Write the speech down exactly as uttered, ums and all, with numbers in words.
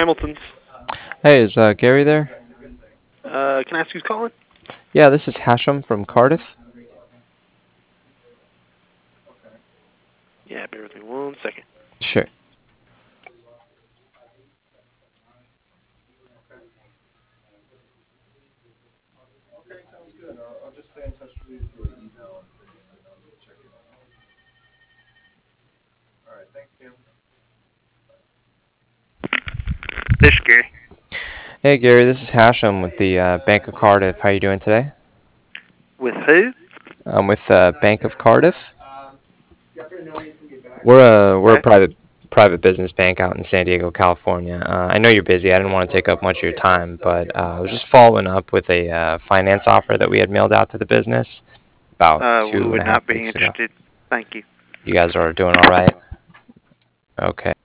Hamilton's. Hey, is uh, Gary there? Uh, can I ask who's calling? Yeah, this is Hashem from Cardiff. Yeah, bear with me one second. Sure. This is Gary. Hey, Gary, this is Hashem with the uh, Bank of Cardiff. How you doing today? With who? I'm with uh, Bank of Cardiff. We're a we're a Okay. private private business bank out in San Diego, California. Uh, I know you're busy. I didn't want to take up much of your time, but uh, I was just following up with a uh, finance offer that we had mailed out to the business about Uh, we two and a would half not be weeks ago. interested. Thank you. You guys are doing all right? Okay.